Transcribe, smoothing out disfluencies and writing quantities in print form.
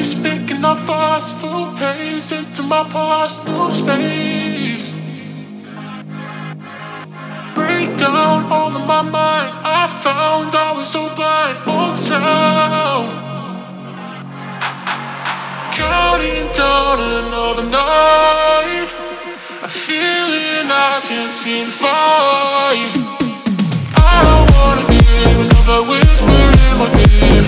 Speaking of fast food pace into my past new space. Break down all of my mind. I found I was so blind. Old town, counting down another night. A feeling I can't seem to fight. I don't wanna hear another whisper in my ear.